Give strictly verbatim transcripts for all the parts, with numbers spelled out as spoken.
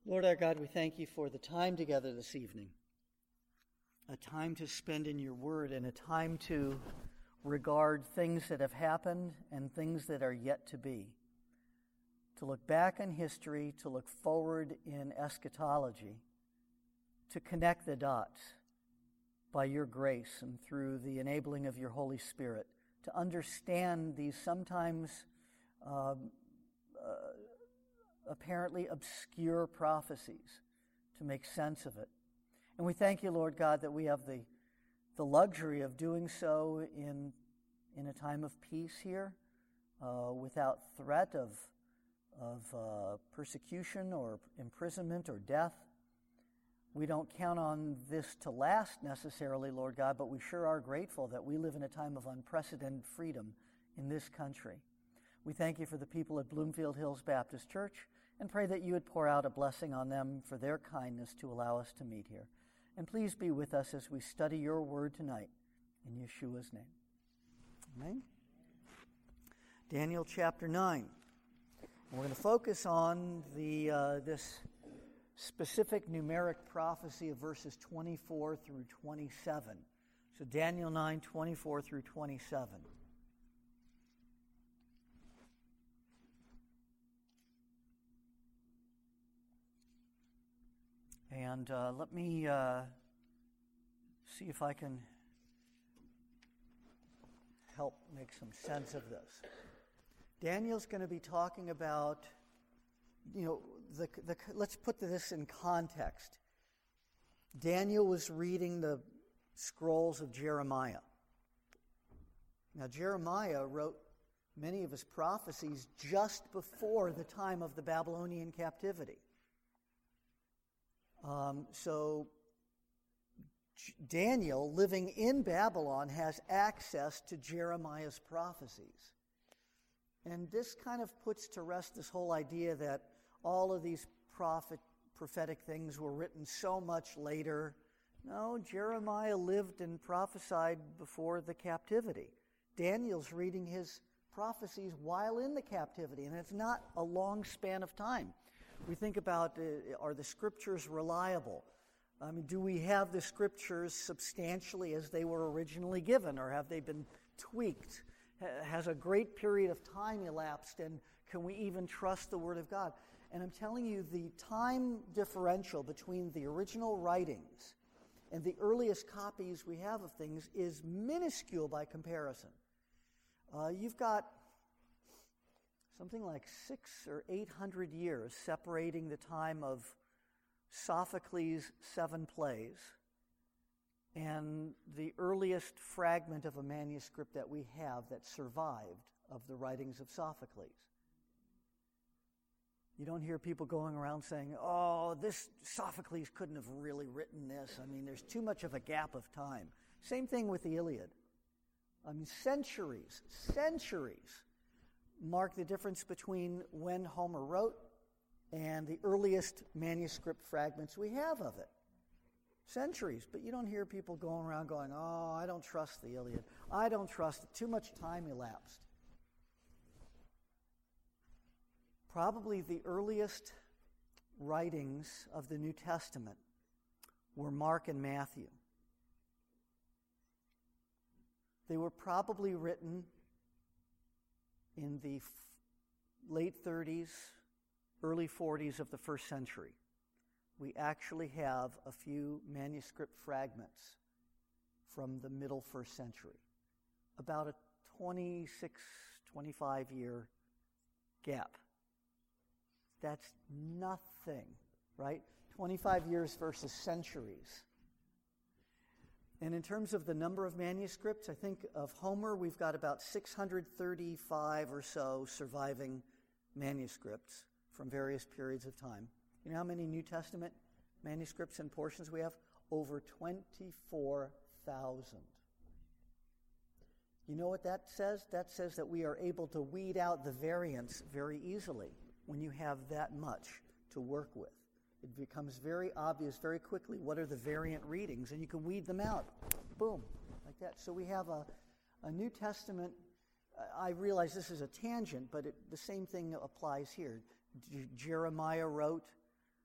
Lord our God, we thank you for the time together this evening, a time to spend in your word and a time to regard things that have happened and things that are yet to be, to look back in history, to look forward in eschatology, to connect the dots by your grace and through the enabling of your Holy Spirit, to understand these sometimes uh, uh, apparently obscure prophecies, to make sense of it. And we thank you, Lord God, that we have the, the luxury of doing so in, in a time of peace here, uh, without threat of, of uh, persecution or imprisonment or death. We don't count on this to last necessarily, Lord God, but we sure are grateful that we live in a time of unprecedented freedom in this country. We thank you for the people at Bloomfield Hills Baptist Church and pray that you would pour out a blessing on them for their kindness to allow us to meet here. And please be with us as we study your word tonight in Yeshua's name. Amen. Daniel chapter nine. We're going to focus on the uh, this specific numeric prophecy of verses twenty-four through twenty-seven. So Daniel nine, twenty-four through twenty-seven. And uh, let me uh, see if I can help make some sense of this. Daniel's going to be talking about, you know, the, the, let's put this in context. Daniel was reading the scrolls of Jeremiah. Now, Jeremiah wrote many of his prophecies just before the time of the Babylonian captivity. Um, so J- Daniel, living in Babylon, has access to Jeremiah's prophecies. And this kind of puts to rest this whole idea that all of these prophet, prophetic things were written so much later. No, Jeremiah lived and prophesied before the captivity. Daniel's reading his prophecies while in the captivity, and it's not a long span of time. We think about, uh, are the scriptures reliable? I mean, do we have the scriptures substantially as they were originally given, or have they been tweaked? Has a great period of time elapsed, and can we even trust the Word of God? And I'm telling you, the time differential between the original writings and the earliest copies we have of things is minuscule by comparison. Uh, you've got something like six or eight hundred years separating the time of Sophocles' seven plays and the earliest fragment of a manuscript that we have that survived of the writings of Sophocles. You don't hear people going around saying, oh, this Sophocles couldn't have really written this. I mean, there's too much of a gap of time. Same thing with the Iliad. I mean, centuries, centuries mark the difference between when Homer wrote and the earliest manuscript fragments we have of it. Centuries, but you don't hear people going around going, oh, I don't trust the Iliad. I don't trust it. Too much time elapsed. Probably the earliest writings of the New Testament were Mark and Matthew. They were probably written in the f- late thirties, early forties of the first century. We actually have a few manuscript fragments from the middle first century. About a twenty-six, twenty-five year gap. That's nothing, right? twenty-five years versus centuries. And in terms of the number of manuscripts, I think of Homer, we've got about six hundred thirty-five or so surviving manuscripts from various periods of time. You know how many New Testament manuscripts and portions we have? Over twenty-four thousand. You know what that says? That says that we are able to weed out the variants very easily when you have that much to work with. It becomes very obvious very quickly what are the variant readings, and you can weed them out. Boom, like that. So we have a, a New Testament. I realize this is a tangent, but it, the same thing applies here. J- Jeremiah wrote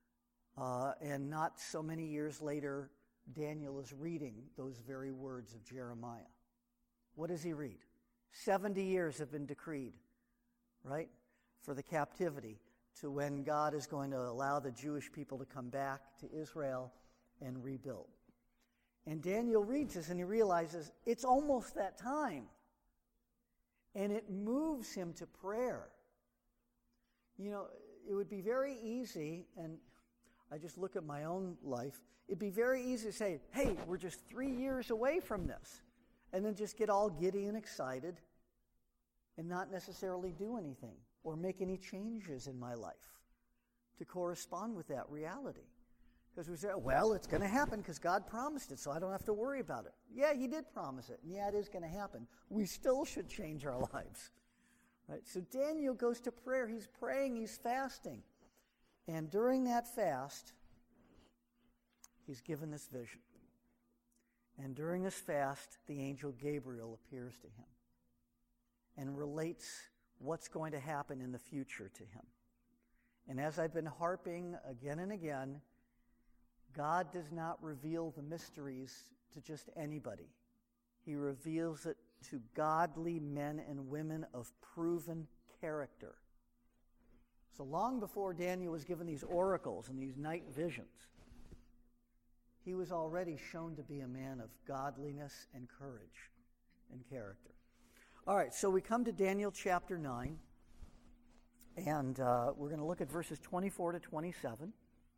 Uh, and not so many years later, Daniel is reading those very words of Jeremiah. What does he read? seventy years have been decreed, right, for the captivity, to when God is going to allow the Jewish people to come back to Israel and rebuild. And Daniel reads this and he realizes it's almost that time. And it moves him to prayer. You know, it would be very easy, and I just look at my own life, it'd be very easy to say, hey, we're just three years away from this. And then just get all giddy and excited and not necessarily do anything or make any changes in my life to correspond with that reality. Because we say, well, it's going to happen because God promised it, so I don't have to worry about it. Yeah, he did promise it, and yeah, it is going to happen. We still should change our lives. Right? So Daniel goes to prayer. He's praying, he's fasting. And during that fast, he's given this vision. And during this fast, the angel Gabriel appears to him and relates what's going to happen in the future to him. And as I've been harping again and again, God does not reveal the mysteries to just anybody. He reveals it to godly men and women of proven character. So long before Daniel was given these oracles and these night visions, he was already shown to be a man of godliness and courage and character. All right, so we come to Daniel chapter nine, and uh, we're going to look at verses twenty-four to twenty-seven.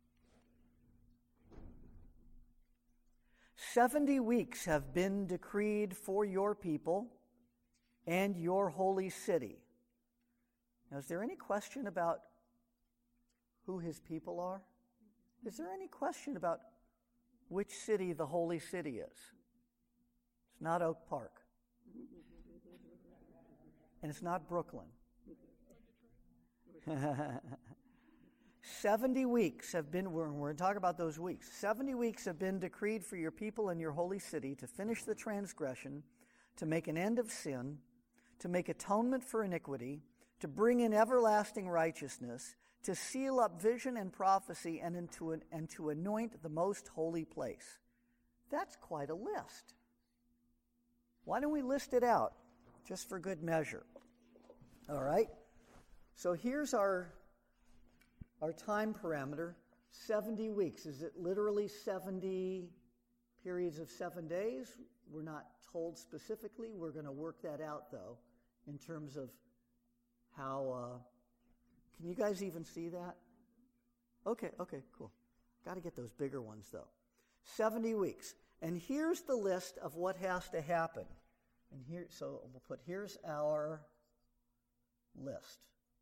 Seventy weeks have been decreed for your people and your holy city. Now, is there any question about who his people are? Is there any question about which city the holy city is? It's not Oak Park. And it's not Brooklyn. Seventy weeks have been, we're, we're going to talk about those weeks. Seventy weeks have been decreed for your people and your holy city to finish the transgression, to make an end of sin, to make atonement for iniquity, to bring in everlasting righteousness, to seal up vision and prophecy, and, into an, and to anoint the most holy place. That's quite a list. Why don't we list it out, just for good measure? All right? So here's our... Our time parameter, seventy weeks. Is it literally seventy periods of seven days? We're not told specifically. We're going to work that out, though, in terms of how... Uh, can you guys even see that? Okay, okay, cool. Got to get those bigger ones, though. seventy weeks. And here's the list of what has to happen. And here, so we'll put, here's our list.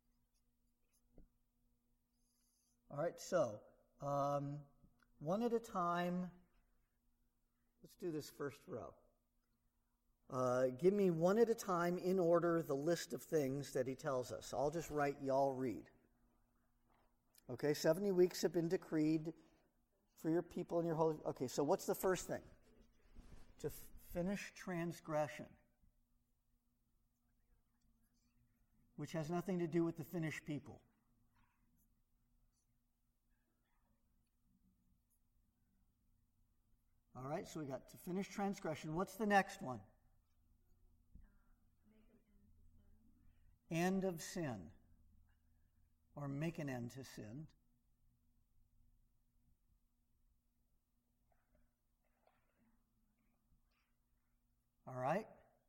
All right, so um, one at a time. Let's do this first row. Uh, give me one at a time in order the list of things that he tells us. I'll just write, y'all read. Okay, seventy weeks have been decreed for your people and your holy... Okay, so what's the first thing? To f- finish transgression. Which has nothing to do with the finished people. All right, so we got to finish transgression. What's the next one? End of sin. Or make an end to sin. All right?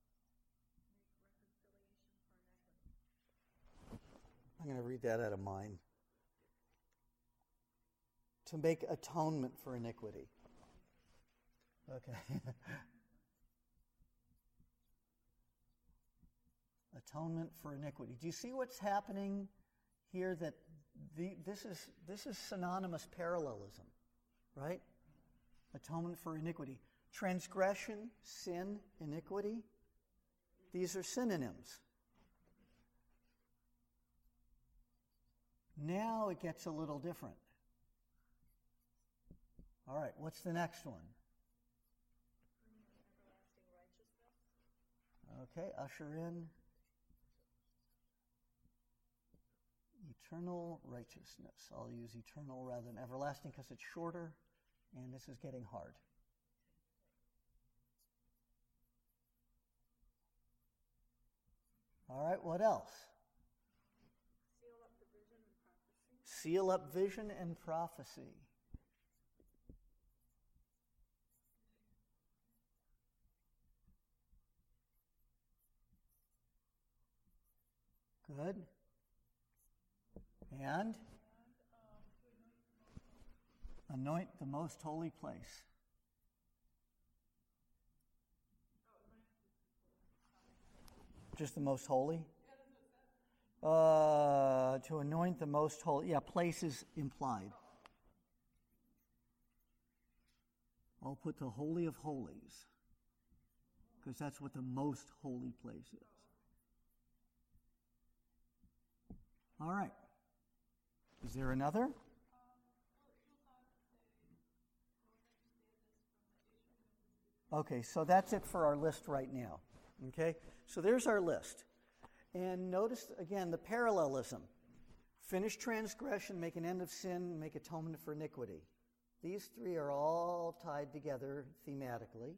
I'm going to read that out of mine. To make atonement for iniquity. Okay. Atonement for iniquity. Do you see what's happening here? That the, this is this is synonymous parallelism, right? Atonement for iniquity. Transgression, sin, iniquity. These are synonyms. Now it gets a little different. All right, what's the next one? Okay, usher in Eternal righteousness. I'll use eternal rather than everlasting because it's shorter, and this is getting hard. All right, what else? Seal up vision and prophecy. Good. And anoint the most holy place. Just the most holy? Uh, to anoint the most holy. Yeah, place is implied. I'll put the Holy of Holies, because that's what the most holy place is. All right. Is there another? Okay, so that's it for our list right now. Okay, so there's our list. And notice, again, the parallelism. Finish transgression, make an end of sin, make atonement for iniquity. These three are all tied together thematically.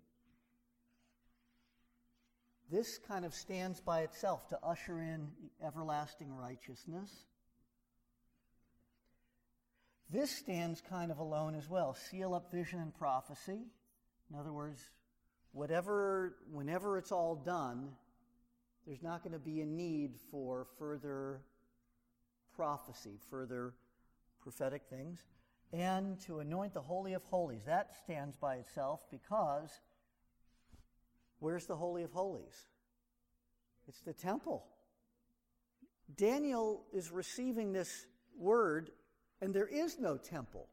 This kind of stands by itself to usher in everlasting righteousness. This stands kind of alone as well. Seal up vision and prophecy. In other words, whatever, whenever it's all done, there's not going to be a need for further prophecy, further prophetic things. And to anoint the Holy of Holies. That stands by itself because where's the Holy of Holies? It's the temple. Daniel is receiving this word, and there is no temple.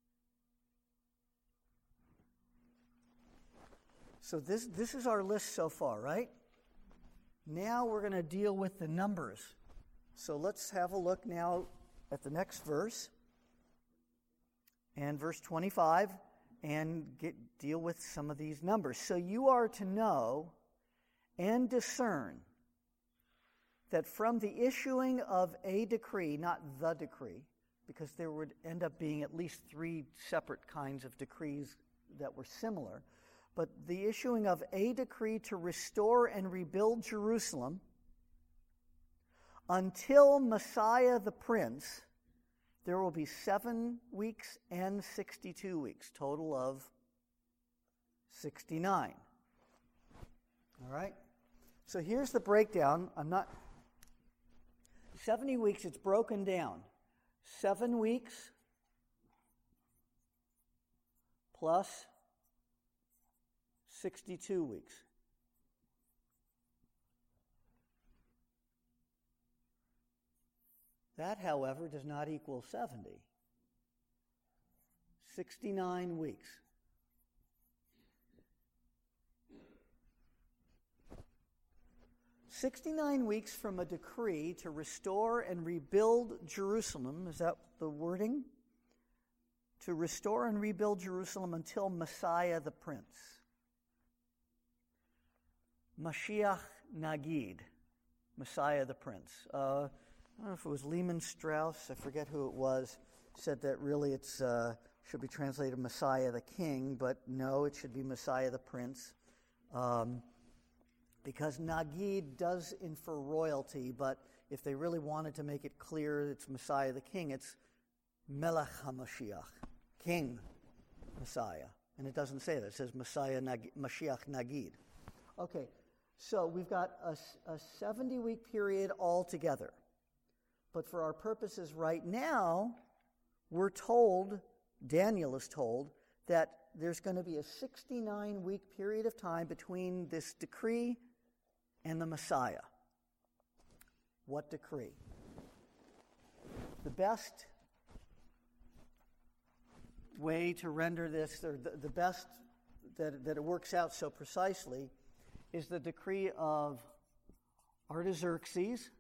So this, this is our list so far, right? Now we're going to deal with the numbers. So let's have a look now at the next verse, and verse twenty-five, and get, deal with some of these numbers. So you are to know and discern that from the issuing of a decree, not the decree, because there would end up being at least three separate kinds of decrees that were similar, but the issuing of a decree to restore and rebuild Jerusalem until Messiah the Prince, there will be seven weeks and sixty-two weeks, total of sixty-nine. All right? So here's the breakdown. I'm not... seventy weeks, it's broken down. Seven weeks plus sixty-two weeks. That, however, does not equal seventy. sixty-nine weeks. sixty-nine weeks from a decree to restore and rebuild Jerusalem. Is that the wording? To restore and rebuild Jerusalem until Messiah the Prince. Mashiach Nagid. Messiah the Prince. Uh, I don't know if it was Lehman Strauss, I forget who it was, said that really it's uh, should be translated Messiah the King, but no, it should be Messiah the Prince. Um, because Nagid does infer royalty, but if they really wanted to make it clear it's Messiah the King, it's Melech HaMashiach, King Messiah. And it doesn't say that. It says Messiah Nag- Mashiach Nagid. Okay, so we've got a, a seventy-week period altogether. But for our purposes right now, we're told, Daniel is told, that there's going to be a sixty-nine week period of time between this decree and the Messiah. What decree? The best way to render this, or the, the best that, that it works out so precisely, is the decree of Artaxerxes,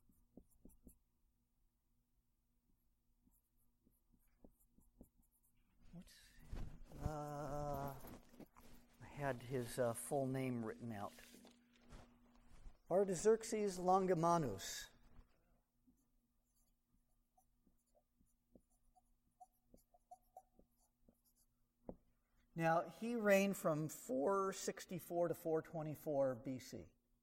Uh, I had his uh, full name written out. Artaxerxes Longimanus. Now, he reigned from four sixty-four to four twenty-four B C.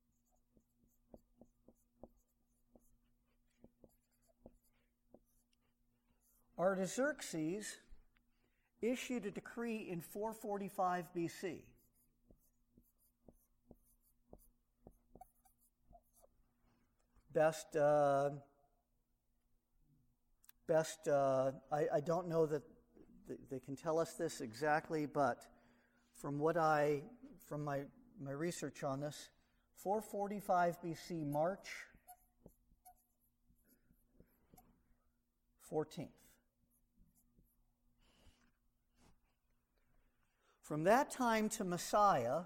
Artaxerxes issued a decree in four forty-five B C. Best, uh, best. Uh, I, I don't know that th- they can tell us this exactly, but from what I, from my my research on this, four forty-five B C, March fourteenth. From that time to Messiah,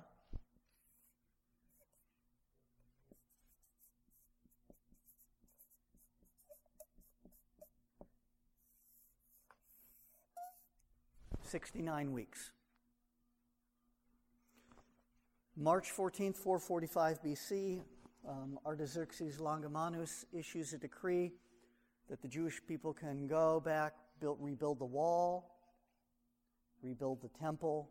sixty-nine weeks. March fourteenth, four forty-five B C, um, Artaxerxes Longimanus issues a decree that the Jewish people can go back, build, rebuild the wall, rebuild the temple.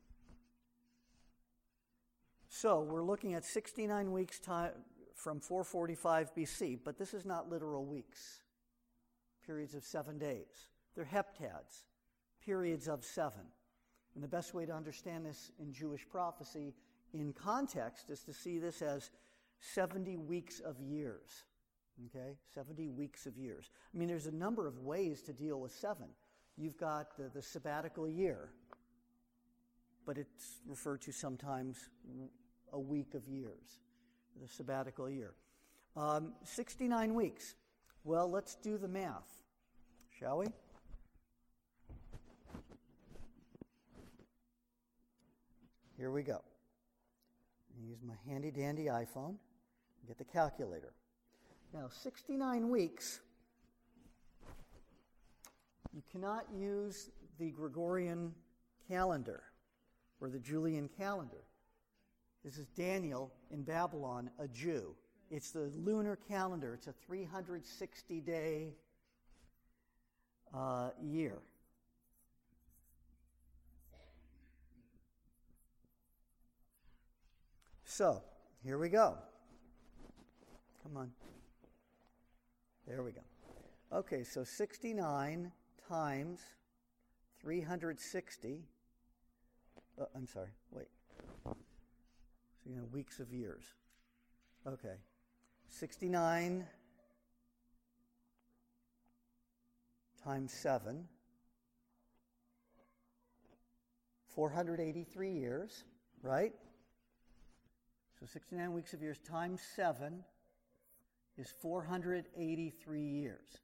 So we're looking at sixty-nine weeks time from four forty-five B C, but this is not literal weeks, periods of seven days. They're heptads, periods of seven. And the best way to understand this in Jewish prophecy in context is to see this as seventy weeks of years. Okay? seventy weeks of years. I mean, there's a number of ways to deal with seven. You've got the, the sabbatical year, but it's referred to sometimes a week of years, the sabbatical year. Um, sixty-nine weeks. Well, let's do the math, shall we? Here we go. I use my handy-dandy iPhone, get the calculator. Now, sixty-nine weeks, you cannot use the Gregorian calendar or the Julian calendar. This is Daniel in Babylon, a Jew. It's the lunar calendar. It's a three hundred sixty day uh, year. So, here we go. Come on. There we go. Okay, so sixty-nine times three hundred sixty. Uh, I'm sorry, wait. So, you know, weeks of years. Okay. sixty-nine times seven. four hundred eighty-three years, right? So sixty-nine weeks of years times seven is four hundred eighty-three years.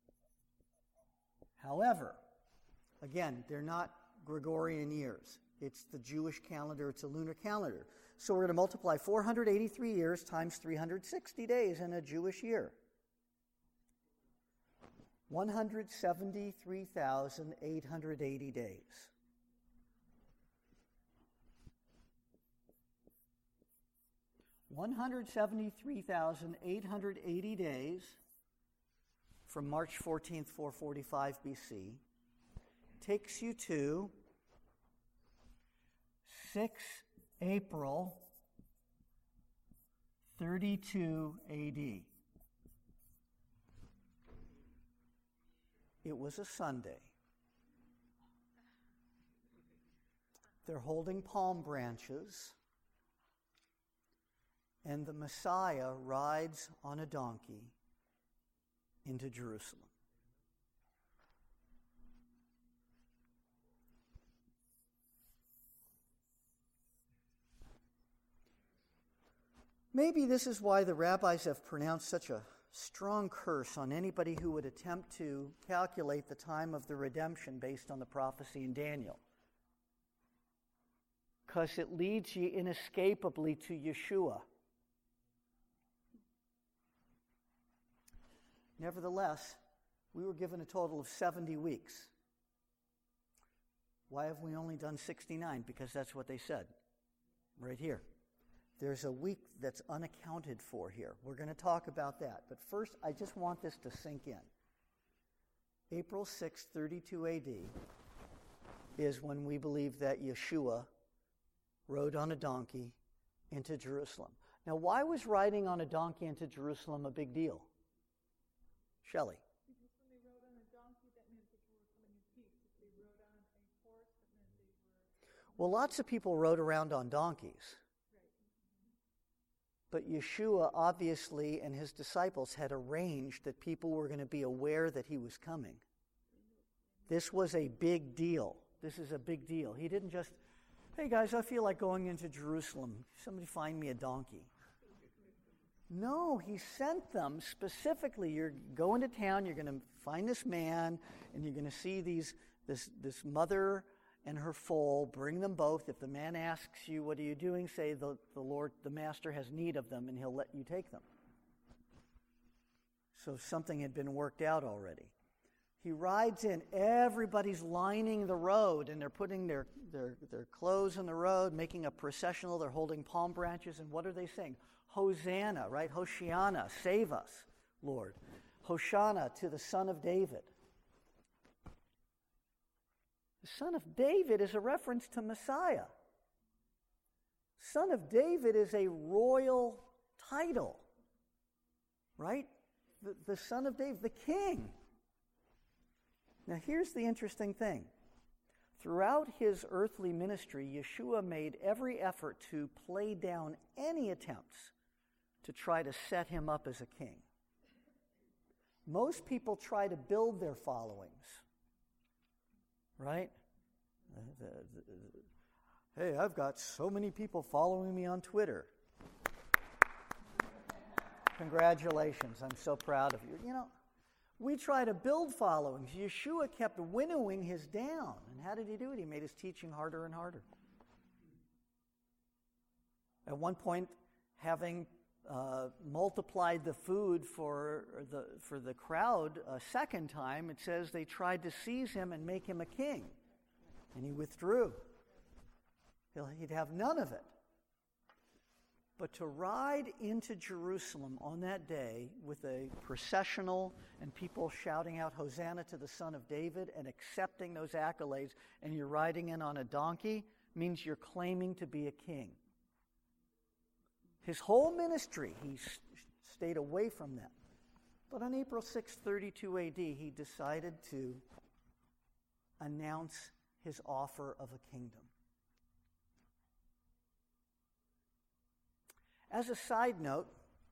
However, again, they're not Gregorian years. It's the Jewish calendar. It's a lunar calendar. So we're going to multiply four hundred eighty-three years times three hundred sixty days in a Jewish year. one hundred seventy-three thousand eight hundred eighty days. one hundred seventy-three thousand eight hundred eighty days from March fourteenth, four forty-five B C takes you to six April thirty-two A D. It was a Sunday. They're holding palm branches, and the Messiah rides on a donkey into Jerusalem. Maybe this is why the rabbis have pronounced such a strong curse on anybody who would attempt to calculate the time of the redemption based on the prophecy in Daniel. Because it leads you inescapably to Yeshua. Nevertheless, we were given a total of seventy weeks. Why have we only done sixty-nine? Because that's what they said, right here. There's a week that's unaccounted for here. We're going to talk about that. But first, I just want this to sink in. April sixth, thirty-two A D, is when we believe that Yeshua rode on a donkey into Jerusalem. Now, why was riding on a donkey into Jerusalem a big deal? Shelley. Because when they rode on a donkey, that meant that they were coming in peace. If they rode on a horse, that meant they were... Well, lots of people rode around on donkeys. But Yeshua obviously and his disciples had arranged that people were going to be aware that he was coming. This was a big deal. This is a big deal. He didn't just, hey guys, I feel like going into Jerusalem. Somebody find me a donkey. No, he sent them specifically. You're going to town, you're going to find this man, and you're going to see these this this mother and her foal. Bring them both. If the man asks you, what are you doing? Say the, the Lord, the master has need of them, and he'll let you take them. So something had been worked out already. He rides in. Everybody's lining the road, and they're putting their, their, their clothes in the road, making a processional. They're holding palm branches, and what are they saying? Hosanna, right? Hoshiana, save us, Lord. Hosanna to the Son of David. The Son of David is a reference to Messiah. Son of David is a royal title, right? The, the Son of David, the King. Now here's the interesting thing. Throughout his earthly ministry, Yeshua made every effort to play down any attempts to try to set him up as a king. Most people try to build their followings. Right? The, the, the, hey, I've got so many people following me on Twitter. Congratulations, I'm so proud of you. You know, we try to build followings. Yeshua kept winnowing his down. And how did he do it? He made his teaching harder and harder. At one point, having uh, multiplied the food for the, for the crowd a second time, it says they tried to seize him and make him a king. And he withdrew. He'll, he'd have none of it. But to ride into Jerusalem on that day with a processional and people shouting out Hosanna to the Son of David and accepting those accolades, and you're riding in on a donkey, means you're claiming to be a king. His whole ministry, he st- stayed away from that. But on April sixth, thirty-two A D, he decided to announce his offer of a kingdom. As a side note,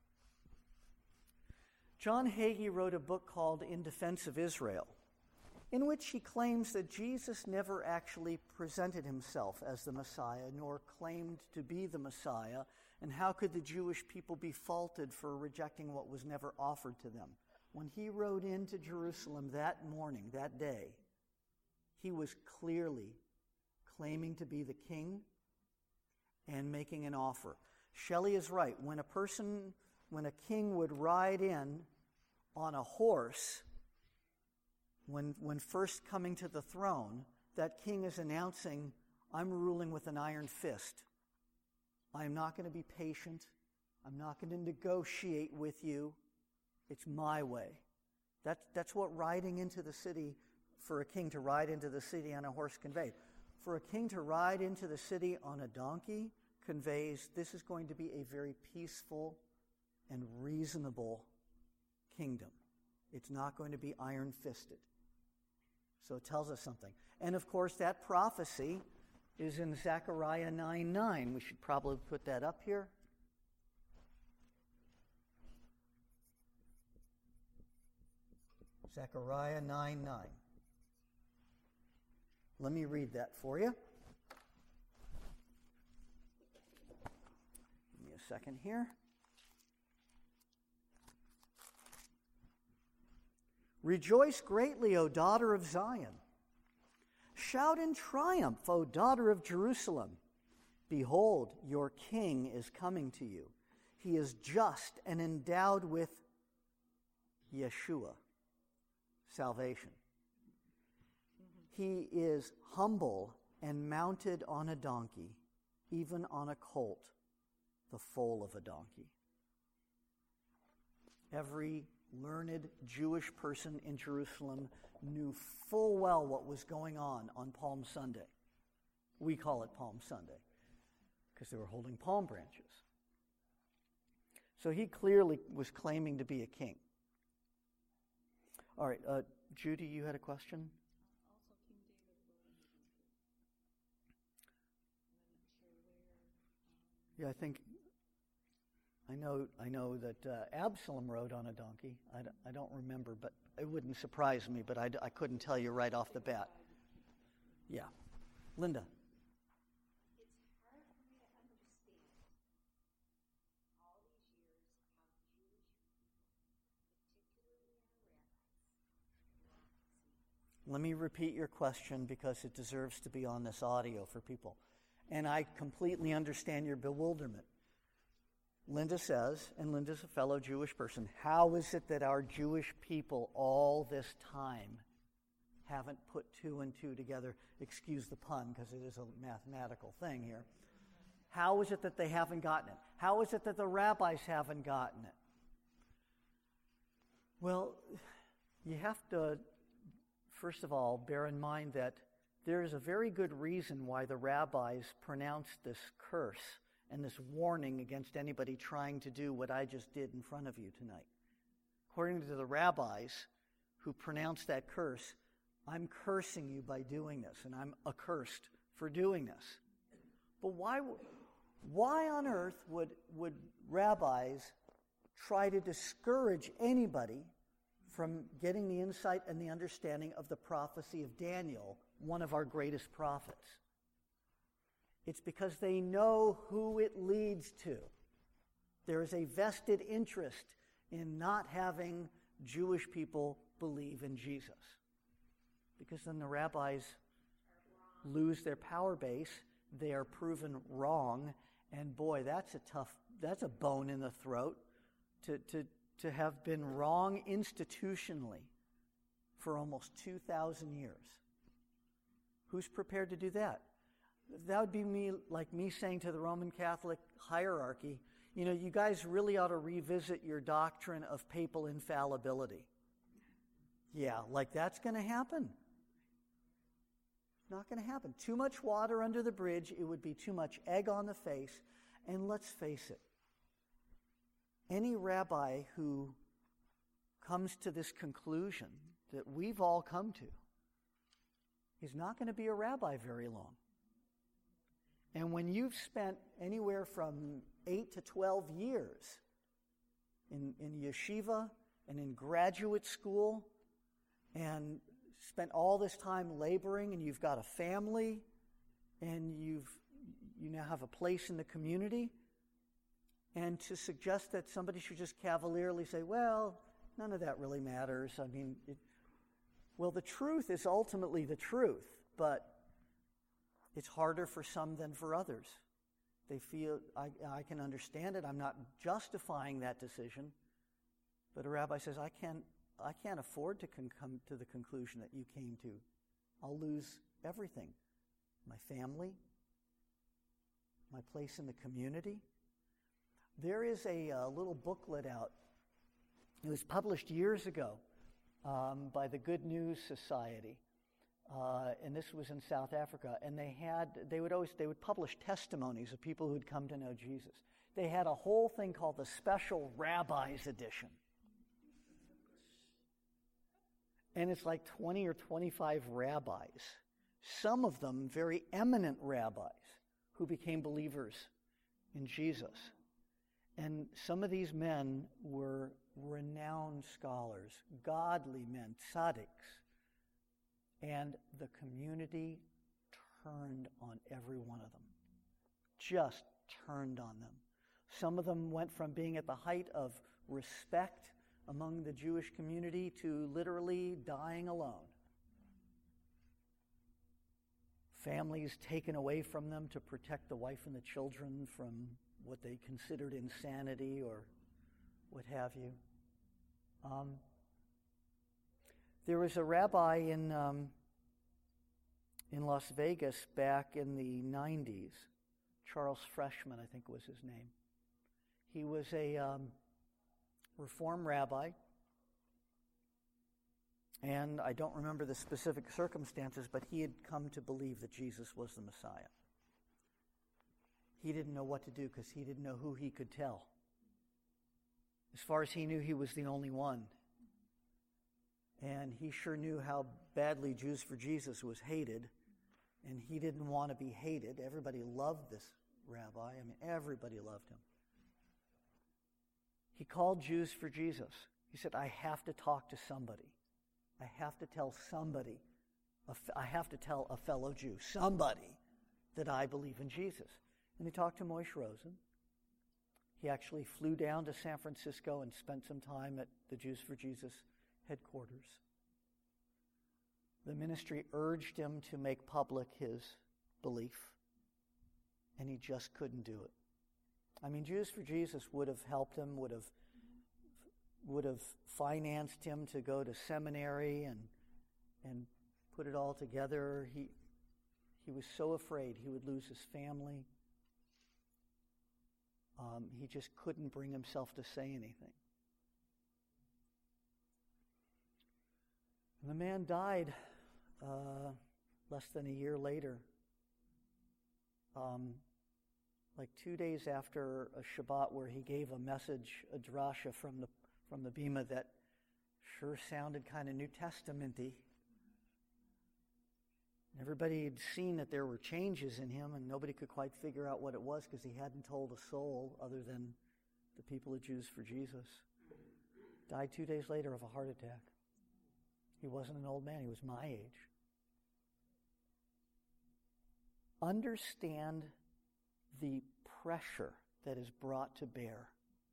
John Hagee wrote a book called In Defense of Israel, in which he claims that Jesus never actually presented himself as the Messiah, nor claimed to be the Messiah, and how could the Jewish people be faulted for rejecting what was never offered to them? When he rode into Jerusalem that morning, that day, he was clearly claiming to be the king and making an offer. Shelley is right. When a person, when a king would ride in on a horse, when, when first coming to the throne, that king is announcing, I'm ruling with an iron fist. I'm not going to be patient. I'm not going to negotiate with you. It's my way. That, that's what riding into the city, for a king to ride into the city on a horse conveyed. For a king to ride into the city on a donkey conveys this is going to be a very peaceful and reasonable kingdom. It's not going to be iron-fisted. So it tells us something. And of course, that prophecy is in Zechariah nine nine. We should probably put that up here. Zechariah nine nine. Let me read that for you. Give me a second here. Rejoice greatly, O daughter of Zion. Shout in triumph, O daughter of Jerusalem. Behold, your king is coming to you. He is just and endowed with Yeshua, salvation. He is humble and mounted on a donkey, even on a colt, the foal of a donkey. Every learned Jewish person in Jerusalem knew full well what was going on on Palm Sunday. We call it Palm Sunday because they were holding palm branches. So he clearly was claiming to be a king. All right, uh, Judy, you had a question? Also, King David wrote on a donkey. I'm not sure where. Um, Yeah, I think I know. I know that uh, Absalom rode on a donkey. I, d- I don't remember, but it wouldn't surprise me. But I, d- I couldn't tell you right off the bat. Yeah, Linda. It's hard for me to understand all these years how Jewish people, particularly our rabbis, Let me repeat your question because it deserves to be on this audio for people. And I completely understand your bewilderment. Linda says, and Linda's a fellow Jewish person, how is it that our Jewish people all this time haven't put two and two together? Excuse the pun because it is a mathematical thing here. How is it that they haven't gotten it? How is it that the rabbis haven't gotten it? Well, you have to, first of all, bear in mind that there is a very good reason why the rabbis pronounced this curse and this warning against anybody trying to do what I just did in front of you tonight. According to the rabbis who pronounced that curse, I'm cursing you by doing this, and I'm accursed for doing this. But why, why on earth would, would rabbis try to discourage anybody from getting the insight and the understanding of the prophecy of Daniel, one of our greatest prophets? It's because they know who it leads to. There is a vested interest in not having Jewish people believe in Jesus. Because then the rabbis lose their power base, they are proven wrong, and boy, that's a tough, that's a bone in the throat to, to, to have been wrong institutionally for almost two thousand years. Who's prepared to do that? That would be me, like me saying to the Roman Catholic hierarchy, you know, you guys really ought to revisit your doctrine of papal infallibility. Yeah, like that's going to happen. Not going to happen. Too much water under the bridge, it would be too much egg on the face. And let's face it, any rabbi who comes to this conclusion that we've all come to is not going to be a rabbi very long. And when you've spent anywhere from eight to twelve years in, in yeshiva and in graduate school and spent all this time laboring, and you've got a family and you've you now have a place in the community, and to suggest that somebody should just cavalierly say, well, none of that really matters. I mean, it, well, the truth is ultimately the truth, but it's harder for some than for others. They feel, I, I can understand it. I'm not justifying that decision. But a rabbi says, I can't, I can't afford to con- come to the conclusion that you came to. I'll lose everything. My family, my place in the community. There is a uh, little booklet out. It was published years ago um, by the Good News Society. Uh, and this was in South Africa, and they had, they would always, they would publish testimonies of people who'd come to know Jesus. They had a whole thing called the Special Rabbis Edition. And it's like twenty or twenty-five rabbis, some of them very eminent rabbis who became believers in Jesus. And some of these men were renowned scholars, godly men, tzaddiks. And the community turned on every one of them. Just turned on them. Some of them went from being at the height of respect among the Jewish community to literally dying alone. Families taken away from them to protect the wife and the children from what they considered insanity or what have you. Um, There was a rabbi in um, in Las Vegas back in the nineties. Charles Freshman, I think was his name. He was a um, Reform rabbi, And I don't remember the specific circumstances, but he had come to believe that Jesus was the Messiah. He didn't know what to do because he didn't know who he could tell. As far as he knew, he was the only one. And he sure knew how badly Jews for Jesus was hated. And he didn't want to be hated. Everybody loved this rabbi. I mean, everybody loved him. He called Jews for Jesus. He said, I have to talk to somebody. I have to tell somebody. I have to tell a fellow Jew, somebody, that I believe in Jesus. And he talked to Moshe Rosen. He actually flew down to San Francisco and spent some time at the Jews for Jesus headquarters. The ministry urged him to make public his belief, and he just couldn't do it. I mean, Jews for Jesus would have helped him, would have would have financed him to go to seminary and and put it all together. He he was so afraid he would lose his family. Um, he just couldn't bring himself to say anything. And the man died uh, less than a year later. Um, like two days after a Shabbat where he gave a message, a drasha from the from the Bima that sure sounded kind of New Testament-y. Everybody had seen that there were changes in him, and nobody could quite figure out what it was because he hadn't told a soul other than the people of Jews for Jesus. Died two days later of a heart attack. He wasn't an old man. He was my age. Understand the pressure that is brought to bear,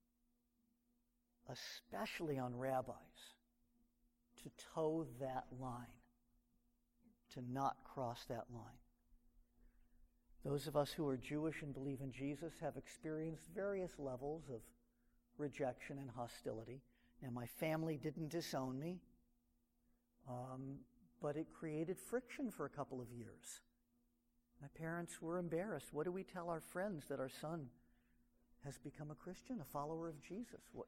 especially on rabbis, to toe that line, to not cross that line. Those of us who are Jewish and believe in Jesus have experienced various levels of rejection and hostility. Now, my family didn't disown me, um, but it created friction for a couple of years. My parents were embarrassed. What do we tell our friends that our son has become a Christian, a follower of Jesus? What?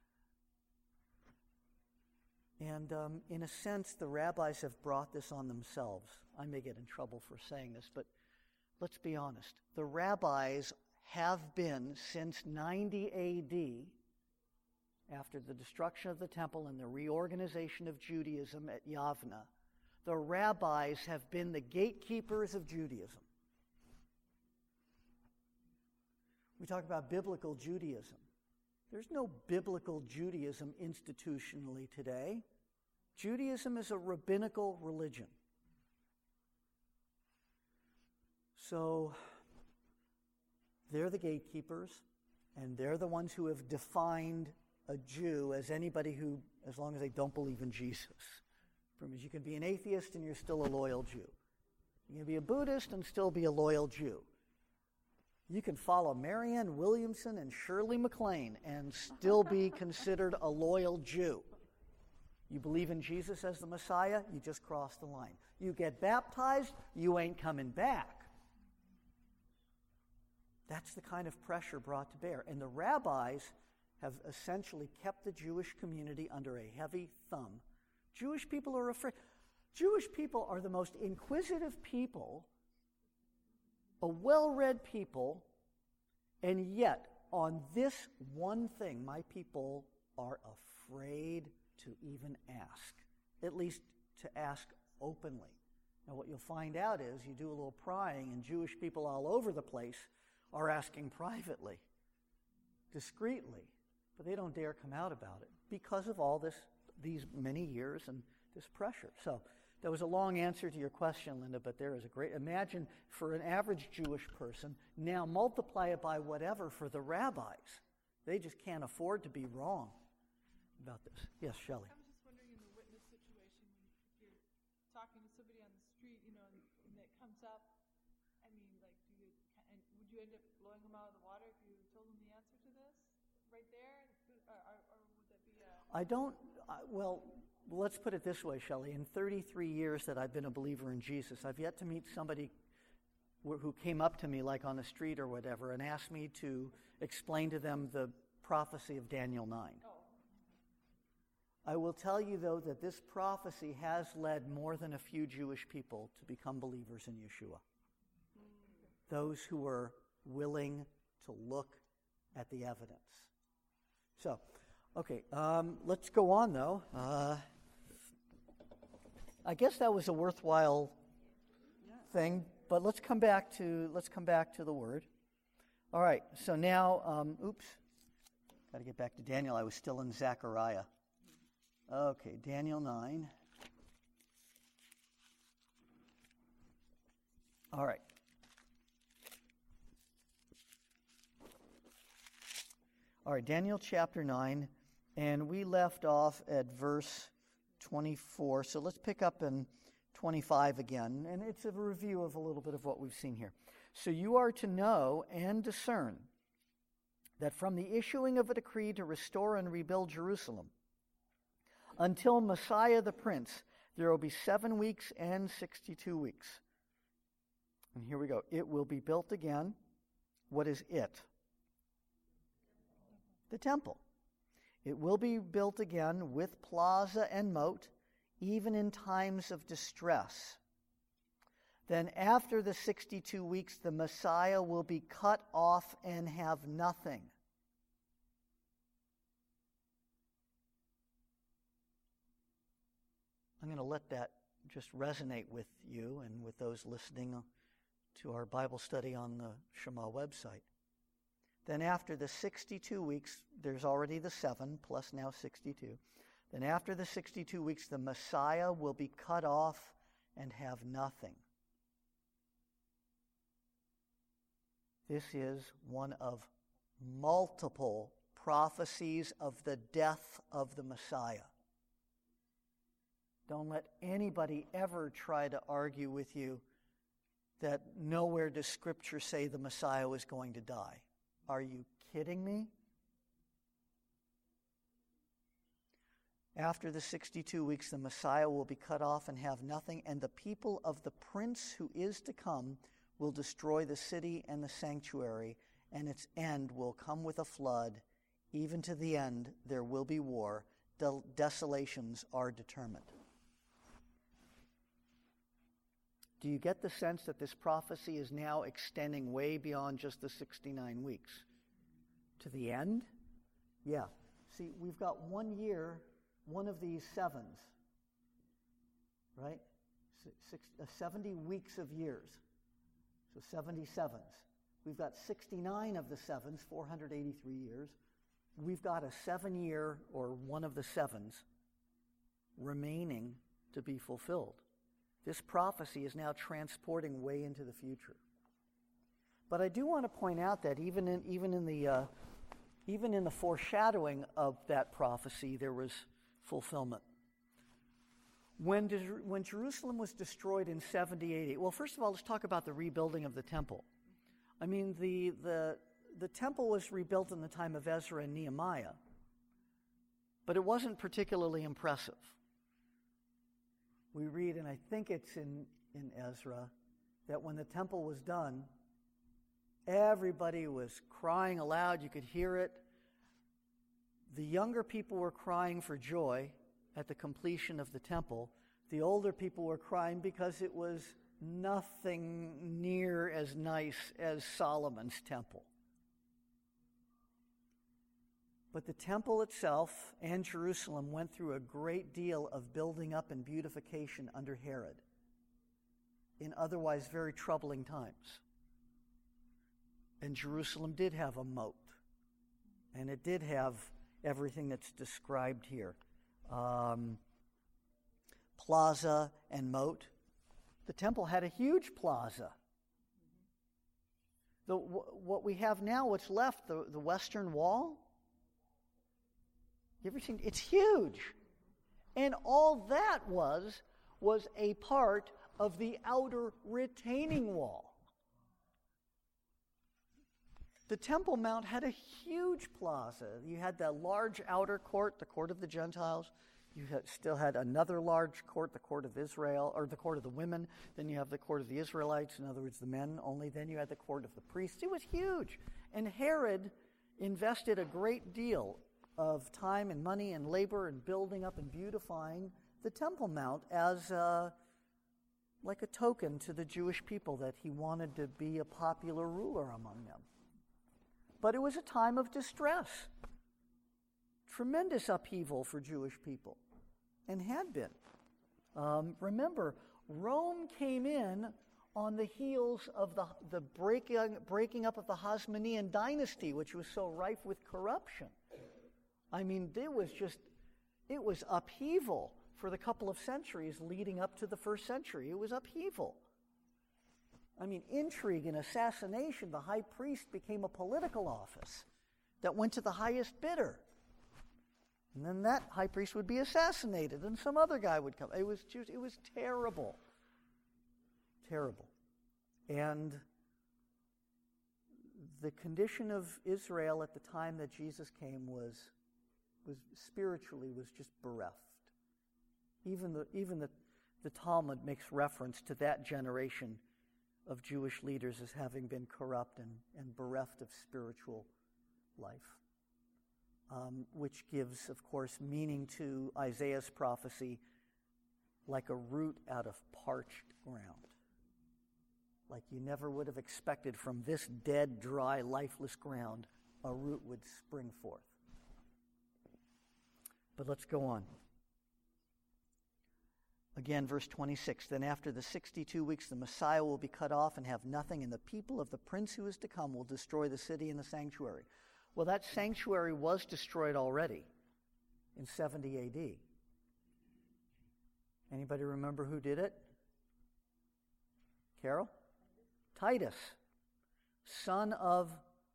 And um, in a sense, the rabbis have brought this on themselves. I may get in trouble for saying this, but let's be honest. The rabbis have been, since ninety A D, after the destruction of the temple and the reorganization of Judaism at Yavna, the rabbis have been the gatekeepers of Judaism. We talk about biblical Judaism. There's no biblical Judaism institutionally today. Judaism is a rabbinical religion. So they're the gatekeepers, and they're the ones who have defined a Jew as anybody who, as long as they don't believe in Jesus. You can be an atheist and you're still a loyal Jew. You can be a Buddhist and still be a loyal Jew. You can follow Marianne Williamson and Shirley MacLaine and still be considered a loyal Jew. You believe in Jesus as the Messiah, you just cross the line. You get baptized, you ain't coming back. That's the kind of pressure brought to bear. And the rabbis have essentially kept the Jewish community under a heavy thumb. Jewish people are afraid. Jewish people are the most inquisitive people, a well-read people, and yet on this one thing, my people are afraid to even ask, at least to ask openly. Now, what you'll find out is you do a little prying, and Jewish people all over the place are asking privately, discreetly, but they don't dare come out about it because of all this, these many years and this pressure. So that was a long answer to your question, Linda, but there is a great, imagine for an average Jewish person, now multiply it by whatever for the rabbis. They just can't afford to be wrong about this. Yes, Shelley. I was just wondering in the witness situation, when you're talking to somebody on the street, you know, and, and it comes up, I mean, like, do you, and would you end up blowing them out of the water if you told them the answer to this right there? Or, or, or would that be a... I don't, I, well, let's put it this way, Shelley. In thirty-three years that I've been a believer in Jesus, I've yet to meet somebody who came up to me, like on the street or whatever, and asked me to explain to them the prophecy of Daniel nine. Oh. I will tell you, though, that this prophecy has led more than a few Jewish people to become believers in Yeshua. Those who were willing to look at the evidence. So, okay, um, let's go on, though. Uh, I guess that was a worthwhile thing, but let's come back to let's come back to the word. All right, so now, um, oops, got to get back to Daniel. I was still in Zechariah. Okay, Daniel nine. All right. All right, Daniel chapter nine, and we left off at verse twenty-four. So let's pick up in twenty-five again, and it's a review of a little bit of what we've seen here. So you are to know and discern that from the issuing of a decree to restore and rebuild Jerusalem until Messiah the Prince, there will be seven weeks and sixty-two weeks. And here we go. It will be built again. What is it? The temple. It will be built again with plaza and moat, even in times of distress. Then after the sixty-two weeks, the Messiah will be cut off and have nothing. I'm going to let that just resonate with you and with those listening to our Bible study on the Shema website. Then after the sixty-two weeks, there's already the seven, plus now sixty-two. Then after the sixty-two weeks, the Messiah will be cut off and have nothing. This is one of multiple prophecies of the death of the Messiah. Don't let anybody ever try to argue with you that nowhere does Scripture say the Messiah was going to die. Are you kidding me? After the sixty-two weeks, the Messiah will be cut off and have nothing, and the people of the Prince who is to come will destroy the city and the sanctuary, and its end will come with a flood. Even to the end, there will be war. Del- desolations are determined. Do you get the sense that this prophecy is now extending way beyond just the sixty-nine weeks? To the end? Yeah. See, we've got one year, one of these sevens, right? Six, uh, seventy weeks of years. So seventy sevens. We've got sixty-nine of the sevens, four hundred eighty-three years. We've got a seven-year, or one of the sevens, remaining to be fulfilled. This prophecy is now transporting way into the future. But I do want to point out that even in even in the uh, even in the foreshadowing of that prophecy, there was fulfillment. When De- when Jerusalem was destroyed in seventy A D, well, first of all, let's talk about the rebuilding of the temple. I mean, the the the temple was rebuilt in the time of Ezra and Nehemiah, but it wasn't particularly impressive. We read, and I think it's in, in Ezra, that when the temple was done, everybody was crying aloud. You could hear it. The younger people were crying for joy at the completion of the temple. The older people were crying because it was nothing near as nice as Solomon's temple. But the temple itself and Jerusalem went through a great deal of building up and beautification under Herod in otherwise very troubling times. And Jerusalem did have a moat, and it did have everything that's described here. Um, plaza and moat. The temple had a huge plaza. The, what we have now, what's left, the, the western wall, you ever seen? It's huge. And all that was, was a part of the outer retaining wall. The Temple Mount had a huge plaza. You had that large outer court, the court of the Gentiles. You had, still had another large court, the court of Israel, or the court of the women. Then you have the court of the Israelites, in other words, the men only. Then you had the court of the priests. It was huge. And Herod invested a great deal of time and money and labor and building up and beautifying the Temple Mount as uh, like a token to the Jewish people that he wanted to be a popular ruler among them. But it was a time of distress, tremendous upheaval for Jewish people, and had been. Um, remember, Rome came in on the heels of the, the breaking, breaking up of the Hasmonean dynasty, which was so rife with corruption. I mean, it was just, it was upheaval for the couple of centuries leading up to the first century. It was upheaval. I mean, intrigue and assassination. The high priest became a political office that went to the highest bidder. And then that high priest would be assassinated, and some other guy would come. It was just, it was terrible. Terrible. And the condition of Israel at the time that Jesus came was, was spiritually, was just bereft. Even the even the, the Talmud makes reference to that generation of Jewish leaders as having been corrupt and, and bereft of spiritual life. Um, which gives, of course, meaning to Isaiah's prophecy, like a root out of parched ground. Like you never would have expected from this dead, dry, lifeless ground, a root would spring forth. But let's go on. Again, verse twenty-six, then after the sixty-two weeks, the Messiah will be cut off and have nothing, and the people of the prince who is to come will destroy the city and the sanctuary. Well, that sanctuary was destroyed already in seventy A D. Anybody remember who did it? Carol? Titus, son of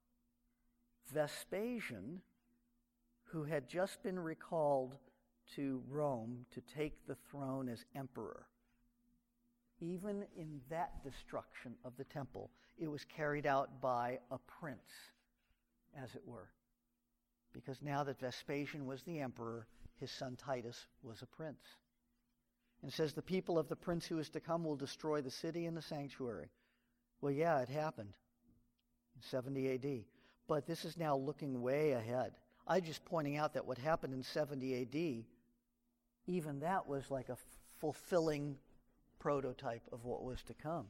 Vespasian, who had just been recalled to Rome to take the throne as emperor. Even in that destruction of the temple, it was carried out by a prince, as it were. Because now that Vespasian was the emperor, his son Titus was a prince. And it says, the people of the prince who is to come will destroy the city and the sanctuary. Well, yeah, it happened in seventy A D. But this is now looking way ahead. I'm just pointing out that what happened in seventy A D, even that was like a f- fulfilling prototype of what was to come.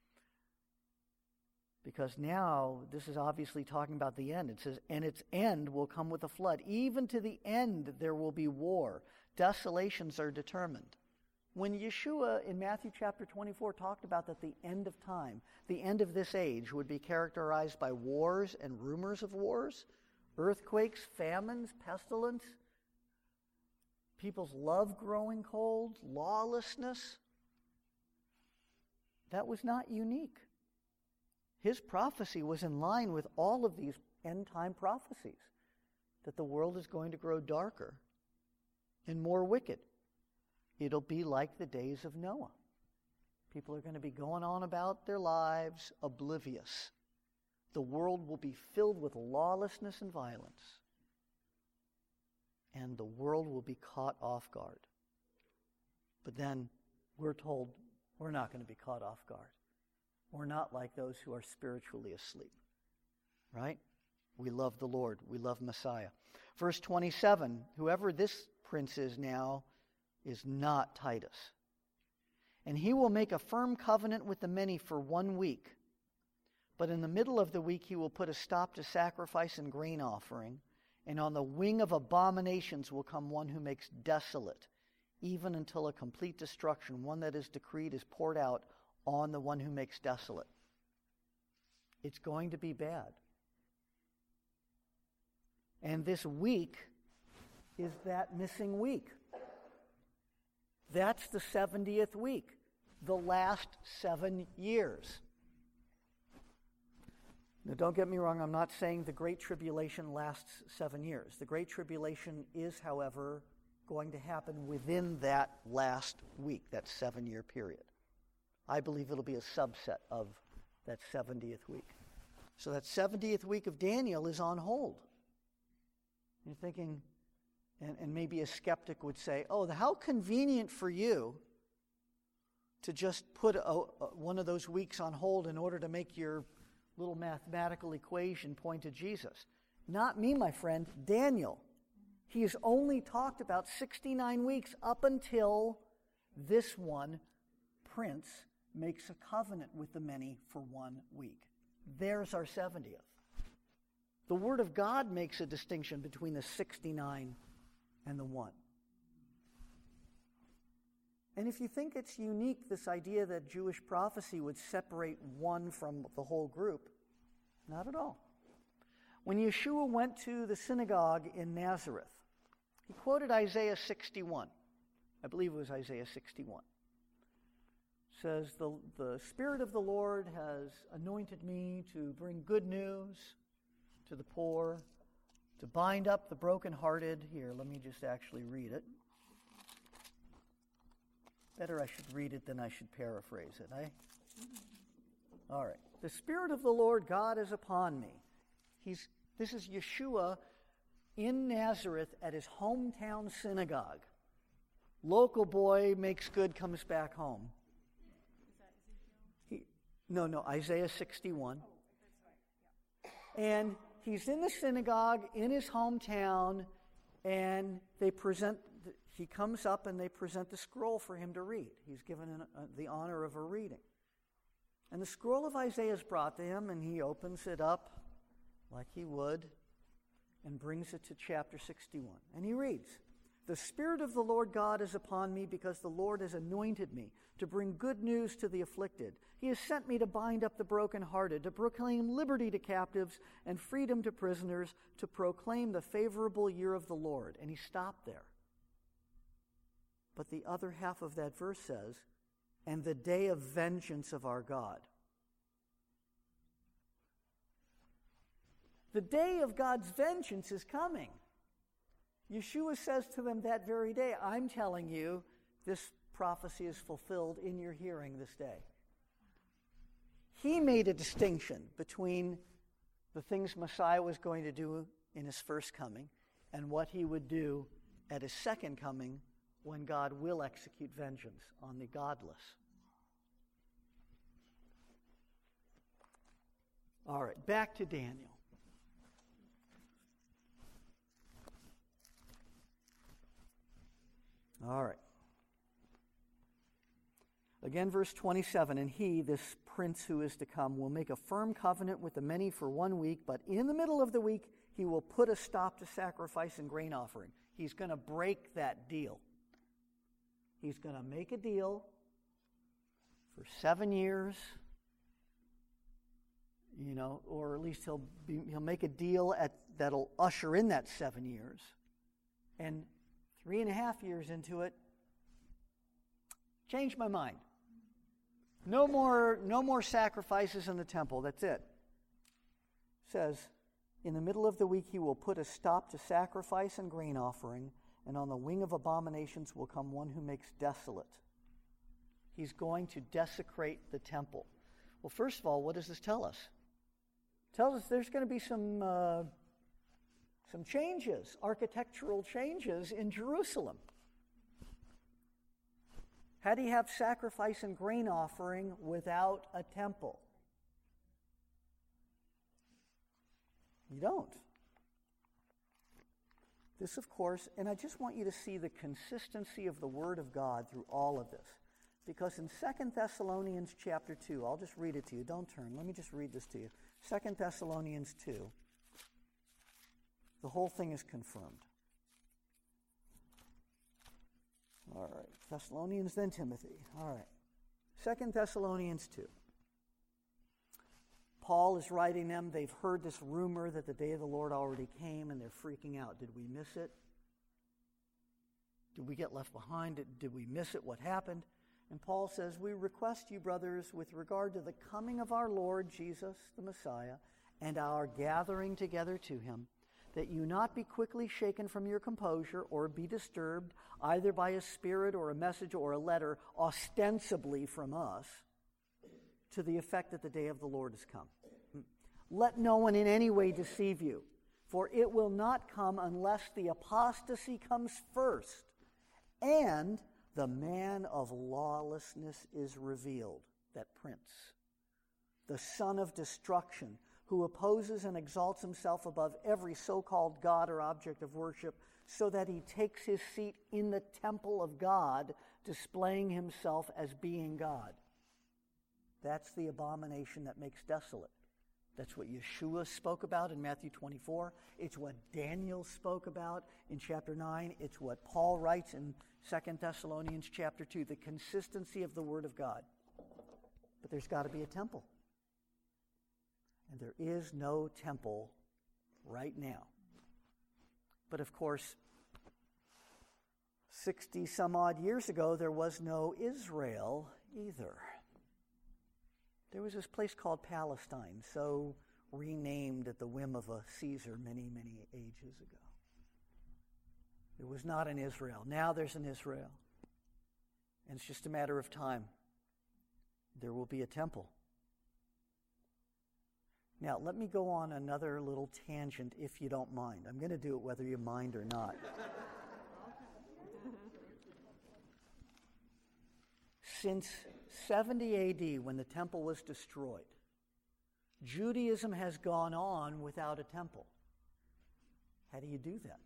Because now, this is obviously talking about the end. It says, and its end will come with a flood. Even to the end there will be war. Desolations are determined. When Yeshua in Matthew chapter twenty-four talked about that the end of time, the end of this age would be characterized by wars and rumors of wars, earthquakes, famines, pestilence, people's love growing cold, lawlessness, that was not unique. His prophecy was in line with all of these end-time prophecies, that the world is going to grow darker and more wicked. It'll be like the days of Noah. People are going to be going on about their lives oblivious. The world will be filled with lawlessness and violence. And the world will be caught off guard. But then we're told we're not going to be caught off guard. We're not like those who are spiritually asleep. Right? We love the Lord. We love Messiah. Verse twenty-seven, whoever this prince is now is not Titus. And he will make a firm covenant with the many for one week. But in the middle of the week he will put a stop to sacrifice and grain offering. And on the wing of abominations will come one who makes desolate, even until a complete destruction, one that is decreed, is poured out on the one who makes desolate. It's going to be bad. And this week is that missing week. That's the seventieth week, the last seven years. Now, don't get me wrong, I'm not saying the Great Tribulation lasts seven years. The Great Tribulation is, however, going to happen within that last week, that seven-year period. I believe it'll be a subset of that seventieth week. So that seventieth week of Daniel is on hold. You're thinking, and, and maybe a skeptic would say, oh, how convenient for you to just put a, a, one of those weeks on hold in order to make your little mathematical equation point to Jesus. Not me, my friend, Daniel. He is only talked about sixty-nine weeks up until this one prince makes a covenant with the many for one week. There's our seventieth. The Word of God makes a distinction between the sixty-nine and the one. And if you think it's unique, this idea that Jewish prophecy would separate one from the whole group, not at all. When Yeshua went to the synagogue in Nazareth, he quoted Isaiah sixty-one. I believe it was Isaiah sixty-one. It says, the, the Spirit of the Lord has anointed me to bring good news to the poor, to bind up the brokenhearted. Here, let me just actually read it. Better I should read it than I should paraphrase it, eh? All right. The Spirit of the Lord God is upon me. He's, this is Yeshua in Nazareth at his hometown synagogue. Local boy makes good, comes back home. He, no, no, Isaiah sixty-one. And he's in the synagogue in his hometown, and they present, he comes up and they present the scroll for him to read. He's given an, uh, the honor of a reading. And the scroll of Isaiah is brought to him, and he opens it up like he would and brings it to chapter sixty-one. And he reads, "The Spirit of the Lord God is upon me, because the Lord has anointed me to bring good news to the afflicted. He has sent me to bind up the brokenhearted, to proclaim liberty to captives and freedom to prisoners, to proclaim the favorable year of the Lord." And he stopped there. But the other half of that verse says, "and the day of vengeance of our God." The day of God's vengeance is coming. Yeshua says to them that very day, I'm telling you, this prophecy is fulfilled in your hearing this day. He made a distinction between the things Messiah was going to do in his first coming and what he would do at his second coming, when God will execute vengeance on the godless. All right, back to Daniel. All right. Again, verse twenty-seven, "And he, this prince who is to come, will make a firm covenant with the many for one week, but in the middle of the week he will put a stop to sacrifice and grain offering." He's going to break that deal. He's going to make a deal for seven years, you know, or at least he'll be, he'll make a deal at, that'll usher in that seven years. And three and a half years into it, changed my mind. No more, no more sacrifices in the temple. That's it. It says, "In the middle of the week he will put a stop to sacrifice and grain offering, and on the wing of abominations will come one who makes desolate." He's going to desecrate the temple. Well, first of all, what does this tell us? It tells us there's going to be some uh, some changes, architectural changes in Jerusalem. How do you have sacrifice and grain offering without a temple? You don't. This, of course, and I just want you to see the consistency of the Word of God through all of this. Because in Second Thessalonians chapter two, I'll just read it to you. Don't turn. Let me just read this to you. Second Thessalonians two. The whole thing is confirmed. All right. Thessalonians, then Timothy. All right. Second Thessalonians two. Paul is writing them. They've heard this rumor that the day of the Lord already came, and they're freaking out. Did we miss it? Did we get left behind? Did, did we miss it? What happened? And Paul says, "We request you, brothers, with regard to the coming of our Lord Jesus, the Messiah, and our gathering together to him, that you not be quickly shaken from your composure or be disturbed either by a spirit or a message or a letter ostensibly from us, to the effect that the day of the Lord has come. Let no one in any way deceive you, for it will not come unless the apostasy comes first, and the man of lawlessness is revealed," that prince, "the son of destruction, who opposes and exalts himself above every so-called God or object of worship, so that he takes his seat in the temple of God, displaying himself as being God. That's the abomination that makes desolate. That's what Yeshua spoke about in Matthew twenty-four. It's what Daniel spoke about in chapter nine. It's what Paul writes in Second Thessalonians chapter two, the consistency of the Word of God. But there's got to be a temple. And there is no temple right now. But of course, sixty some odd years ago, there was no Israel either. There was this place called Palestine, so renamed at the whim of a Caesar many, many ages ago. There was not an Israel. Now there's an Israel. And it's just a matter of time. There will be a temple. Now, let me go on another little tangent, if you don't mind. I'm going to do it whether you mind or not. Since seventy A D, when the temple was destroyed, Judaism has gone on without a temple. How do you do that?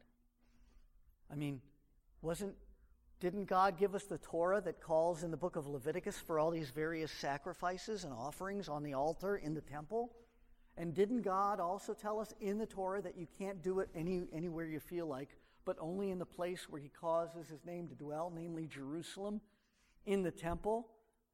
I mean, wasn't, didn't God give us the Torah that calls in the book of Leviticus for all these various sacrifices and offerings on the altar in the temple? And didn't God also tell us in the Torah that you can't do it any, anywhere you feel like, but only in the place where he causes his name to dwell, namely Jerusalem, in the temple?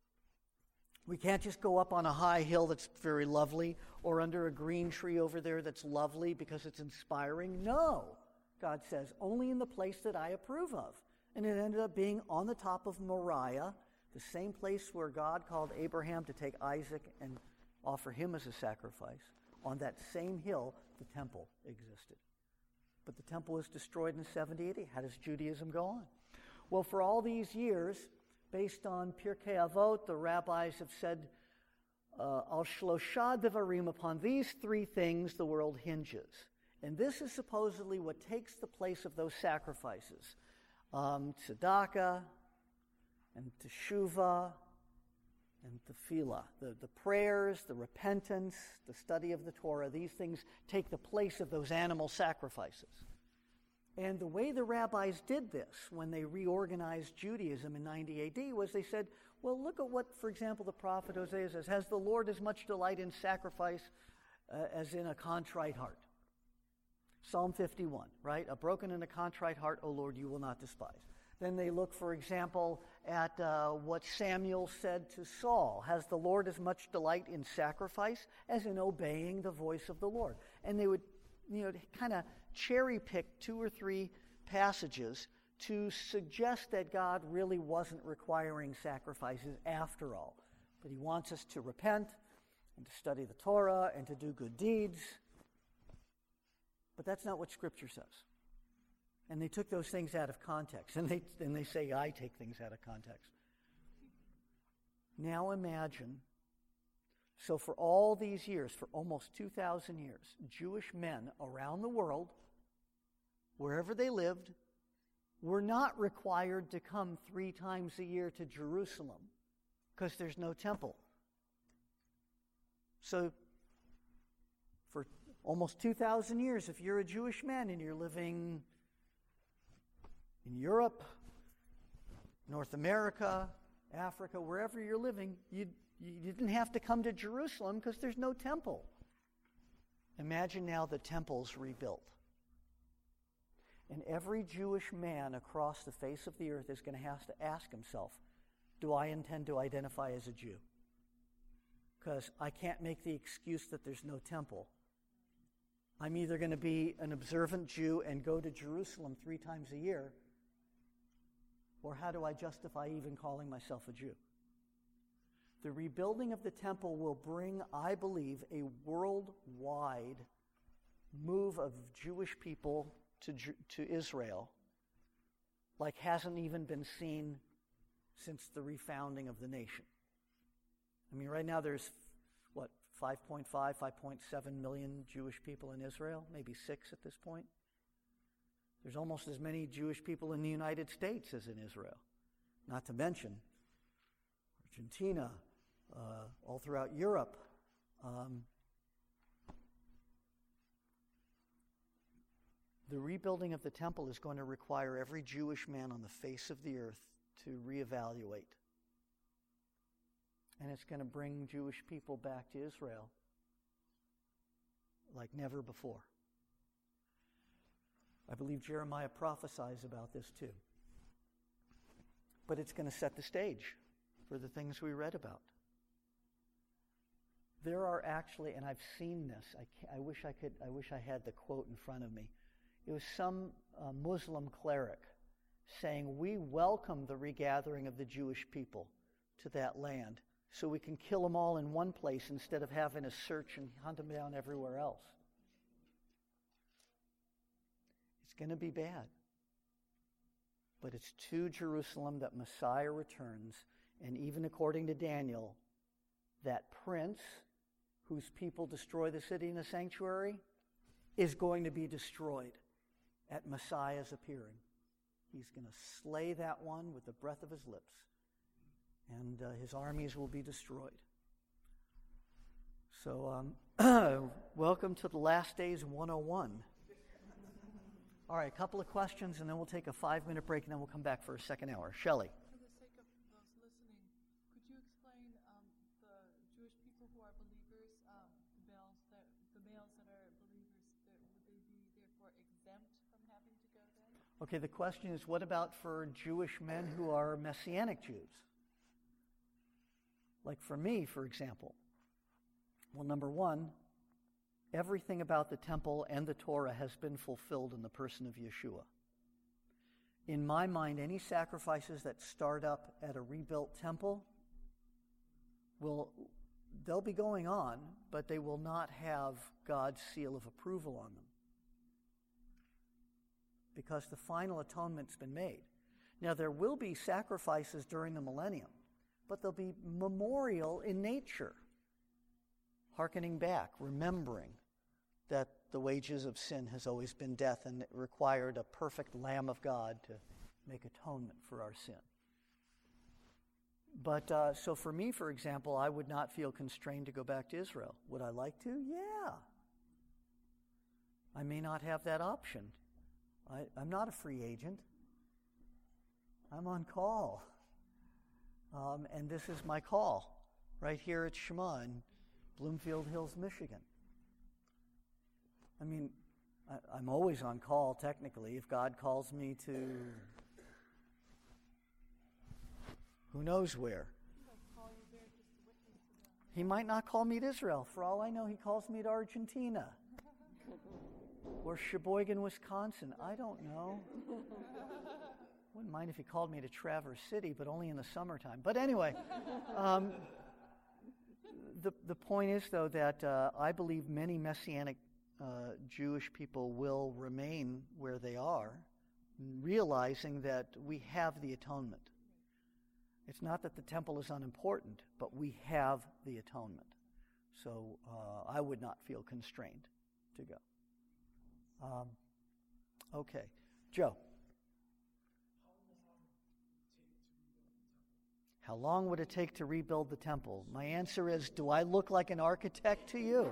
We can't just go up on a high hill that's very lovely or under a green tree over there that's lovely because it's inspiring. No, God says, only in the place that I approve of. And it ended up being on the top of Moriah, the same place where God called Abraham to take Isaac and offer him as a sacrifice. On that same hill, the temple existed. But the temple was destroyed in seventy A D. How does Judaism go on? Well, for all these years, based on Pirkei Avot, the rabbis have said, uh, Al Shlosha Devarim, upon these three things the world hinges. And this is supposedly what takes the place of those sacrifices. Um, tzedakah and teshuvah and tefillah. The, the prayers, the repentance, the study of the Torah, these things take the place of those animal sacrifices. And the way the rabbis did this when they reorganized Judaism in ninety A D was they said, well, look at what, for example, the prophet Hosea says, has the Lord as much delight in sacrifice uh, as in a contrite heart? Psalm fifty-one, right? A broken and a contrite heart, O Lord, you will not despise. Then they look, for example, at uh, what Samuel said to Saul. Has the Lord as much delight in sacrifice as in obeying the voice of the Lord? And they would, you know, kind of cherry pick two or three passages to suggest that God really wasn't requiring sacrifices after all. But he wants us to repent and to study the Torah and to do good deeds. But that's not what Scripture says. And they took those things out of context. And they, and they say, I take things out of context. Now imagine, so for all these years, for almost two thousand years, Jewish men around the world, wherever they lived, were not required to come three times a year to Jerusalem because there's no temple. So for almost two thousand years, if you're a Jewish man and you're living in Europe, North America, Africa, wherever you're living, you, you didn't have to come to Jerusalem because there's no temple. Imagine now the temple's rebuilt. And every Jewish man across the face of the earth is going to have to ask himself, do I intend to identify as a Jew? Because I can't make the excuse that there's no temple. I'm either going to be an observant Jew and go to Jerusalem three times a year, or how do I justify even calling myself a Jew? The rebuilding of the temple will bring, I believe, a worldwide move of Jewish people to, to Israel like hasn't even been seen since the refounding of the nation. I mean, right now there's, what, five point five, five point seven million Jewish people in Israel, maybe six at this point. There's almost as many Jewish people in the United States as in Israel, not to mention Argentina, uh, all throughout Europe. Um, the rebuilding of the temple is going to require every Jewish man on the face of the earth to reevaluate. And it's going to bring Jewish people back to Israel like never before. I believe Jeremiah prophesies about this too. But it's going to set the stage for the things we read about. There are actually, and I've seen this, I, can't, I wish I could, I wish I had the quote in front of me. It was some uh, Muslim cleric saying, we welcome the regathering of the Jewish people to that land so we can kill them all in one place instead of having to search and hunt them down everywhere else. It's going to be bad. But it's to Jerusalem that Messiah returns, and even according to Daniel, that prince whose people destroy the city and the sanctuary is going to be destroyed at Messiah's appearing. He's going to slay that one with the breath of his lips, and uh, his armies will be destroyed. So, um, welcome to the Last Days one oh one. All right, a couple of questions, and then we'll take a five-minute break, and then we'll come back for a second hour. Shelley. For the sake of those listening, could you explain um, the Jewish people who are believers, um, the males that the males that are believers, that, would they be therefore exempt from having to go then? Okay, the question is, what about for Jewish men who are Messianic Jews? Like for me, for example. Well, number one, everything about the temple and the Torah has been fulfilled in the person of Yeshua. In my mind, any sacrifices that start up at a rebuilt temple will, they'll be going on, but they will not have God's seal of approval on them, because the final atonement's been made. Now, there will be sacrifices during the millennium, but they'll be memorial in nature, hearkening back, remembering that the wages of sin has always been death, and it required a perfect Lamb of God to make atonement for our sin. But uh, so for me, for example, I would not feel constrained to go back to Israel. Would I like to? Yeah. I may not have that option. I, I'm not a free agent. I'm on call. Um, and this is my call, right here at Shema in Bloomfield Hills, Michigan. I mean, I, I'm always on call, technically. If God calls me to who knows where. He might not call me to Israel. For all I know, he calls me to Argentina or Sheboygan, Wisconsin. I don't know. Wouldn't mind if he called me to Traverse City, but only in the summertime. But anyway, um, the the point is, though, that uh, I believe many Messianic uh, Jewish people will remain where they are, realizing that we have the atonement. It's not that the temple is unimportant, but we have the atonement. So uh, I would not feel constrained to go. Um, okay. Joe. How long would it take to rebuild the temple? My answer is, do I look like an architect to you?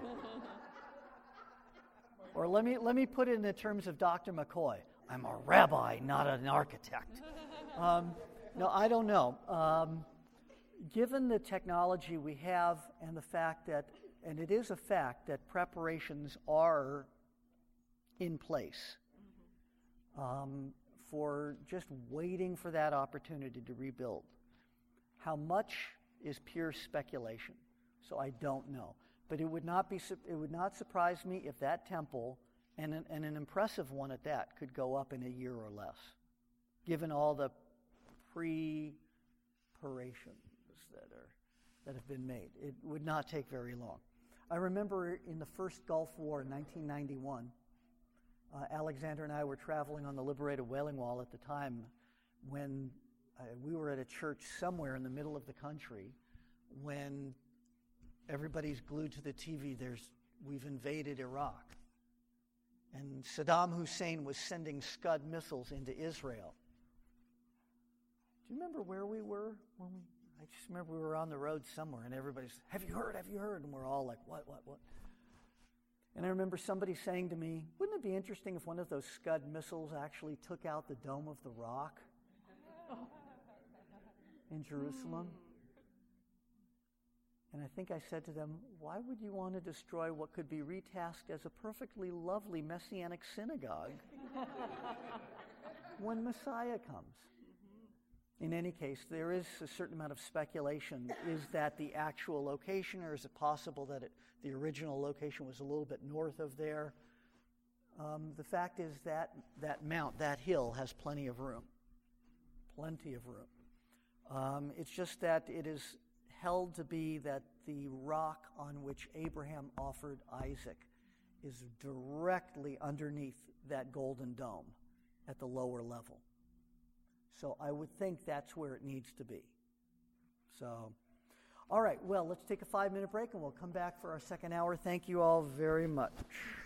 Or let me let me put it in the terms of Doctor McCoy. I'm a rabbi, not an architect. Um, no, I don't know. Um, given the technology we have and the fact that, and it is a fact that preparations are in place um, for just waiting for that opportunity to rebuild. How much is pure speculation, so I don't know. But it would not be it would not surprise me if that temple, and an, and an impressive one at that, could go up in a year or less, given all the preparations that are that have been made. It would not take very long. I remember in the first Gulf War in nineteen ninety-one, uh, Alexander and I were traveling on the Liberated Wailing Wall at the time when uh, we were at a church somewhere in the middle of the country when everybody's glued to the T V. There's we've invaded Iraq. And Saddam Hussein was sending Scud missiles into Israel. Do you remember where we were when we I just remember we were on the road somewhere and everybody's, have you heard, have you heard? And we're all like, what, what, what? And I remember somebody saying to me, wouldn't it be interesting if one of those Scud missiles actually took out the Dome of the Rock in Jerusalem? And I think I said to them, why would you want to destroy what could be retasked as a perfectly lovely Messianic synagogue when Messiah comes? In any case, there is a certain amount of speculation. Is that the actual location, or is it possible that it, the original location was a little bit north of there? Um, the fact is that that mount, that hill, has plenty of room. Plenty of room. Um, it's just that it is held to be that the rock on which Abraham offered Isaac is directly underneath that golden dome at the lower level. So I would think that's where it needs to be. So, all right, well, let's take a five-minute break, and we'll come back for our second hour. Thank you all very much.